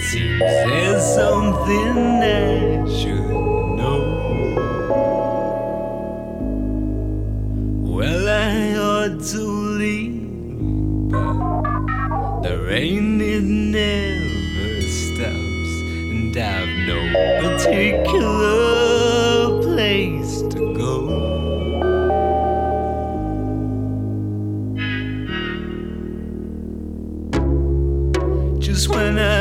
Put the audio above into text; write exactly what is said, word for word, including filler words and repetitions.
Seems there's something I should know. Well, I ought to leave, but the rain it never stops, and I've no particular